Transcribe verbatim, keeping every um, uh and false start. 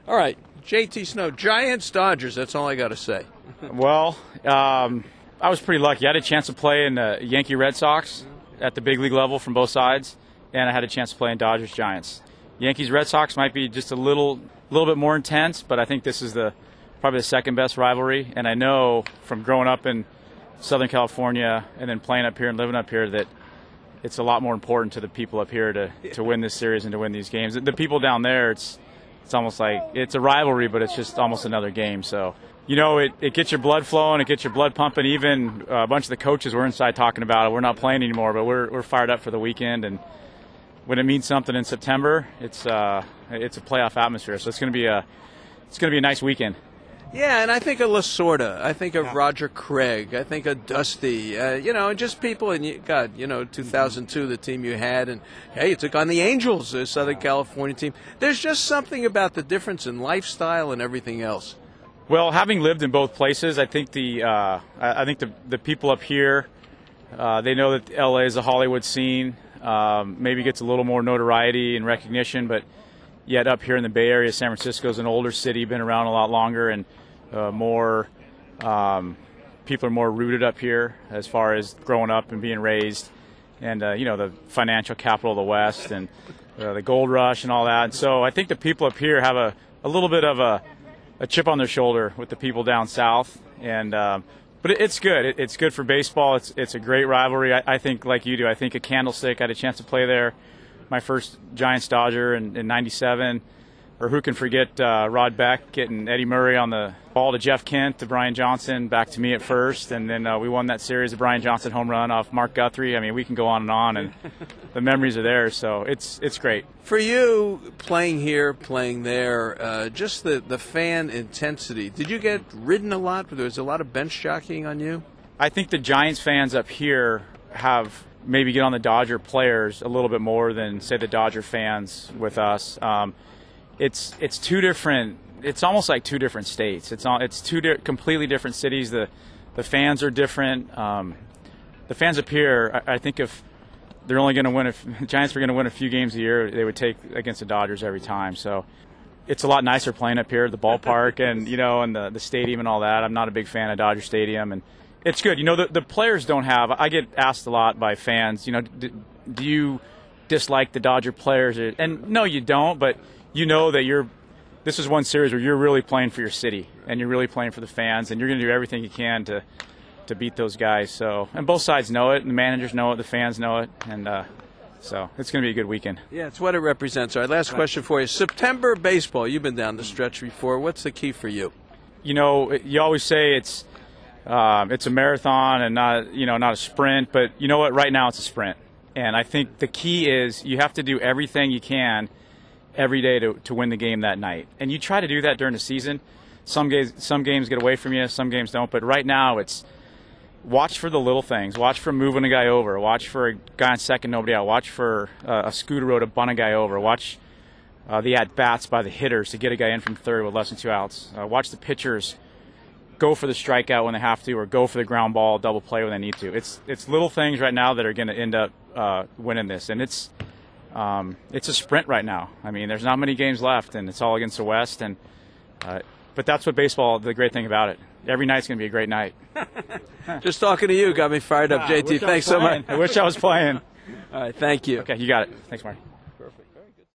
All right, J T Snow, Giants, Dodgers. That's all I got to say. Well, um, I was pretty lucky. I had a chance to play in the Yankee Red Sox at the big league level from both sides, and I had a chance to play in Dodgers Giants. Yankees Red Sox might be just a little, little bit more intense, but I think this is the probably the second best rivalry. And I know from growing up in Southern California and then playing up here and living up here that it's a lot more important to the people up here to, to win this series and to win these games. The people down there, it's it's almost like it's a rivalry, but it's just almost another game. So, you know, it, it gets your blood flowing, it gets your blood pumping. Even uh, a bunch of the coaches were inside talking about it. We're not playing anymore, but we're we're fired up for the weekend. And when it means something in September, it's uh, it's a playoff atmosphere. So it's going to be a it's going to be a nice weekend. Yeah, and I think of Lasorda. I think of yeah. Roger Craig. I think of Dusty. Uh, you know, and just people. And you, God, you know, two thousand two, the team you had, and hey, you took on the Angels, the Southern California team. There's just something about the difference in lifestyle and everything else. Well, having lived in both places, I think the uh, I think the the people up here, uh, they know that L A is a Hollywood scene. Um, maybe gets a little more notoriety and recognition, but yet up here in the Bay Area, San Francisco is an older city, been around a lot longer, and Uh, more um, people are more rooted up here as far as growing up and being raised, and uh, you know, the financial capital of the West and uh, the gold rush and all that. And so I think the people up here have a, a little bit of a, a chip on their shoulder with the people down south. And um, but it, it's good. It, it's good for baseball. It's it's a great rivalry. I, I think, like you do, I think a Candlestick. I had a chance to play there, my first Giants Dodger in, in ninety-seven. Or who can forget uh, Rod Beck getting Eddie Murray on the ball to Jeff Kent, to Brian Johnson, back to me at first, and then uh, we won that series, the Brian Johnson home run off Mark Guthrie. I mean, we can go on and on, and the memories are there, so it's it's great. For you, playing here, playing there, uh, just the, the fan intensity, did you get ridden a lot? There was a lot of bench jockeying on you? I think the Giants fans up here have maybe get on the Dodger players a little bit more than, say, the Dodger fans with us. Um, It's it's two different. It's almost like two different states. It's all, it's two di- completely different cities. The the fans are different. Um, the fans up here, I, I think if they're only going to win, if the Giants were going to win a few games a year, they would take against the Dodgers every time. So it's a lot nicer playing up here at the ballpark and you know and the the stadium and all that. I'm not a big fan of Dodger Stadium, and it's good. You know, the the players don't have. I get asked a lot by fans. You know, do, do you dislike the Dodger players? And no, you don't, but you know that you're this is one series where you're really playing for your city and you're really playing for the fans, and you're going to do everything you can to to beat those guys. So, and both sides know it, and the managers know it, the fans know it, and uh, so it's going to be a good weekend. Yeah, it's what it represents. All right, last question for you. September baseball, you've been down the stretch before. What's the key for you? You know, you always say it's um, it's a marathon and not you know not a sprint, but you know what? Right now it's a sprint, and I think the key is you have to do everything you can every day to, to win the game that night. And you try to do that during the season. Some games some games get away from you, some games don't. But right now it's watch for the little things. Watch for moving a guy over. Watch for a guy on second, nobody out. Watch for uh, a scooter road to bunt a guy over. Watch uh, the at-bats by the hitters to get a guy in from third with less than two outs. Uh, watch the pitchers go for the strikeout when they have to, or go for the ground ball, double play when they need to. It's it's little things right now that are going to end up uh, winning this. And it's Um, it's a sprint right now. I mean, there's not many games left, and it's all against the West. And uh, but that's what baseball. The great thing about it, every night's going to be a great night. Just talking to you got me fired up, J T. Thanks so much. I wish I was playing. All right, thank you. Okay, you got it. Thanks, Marty.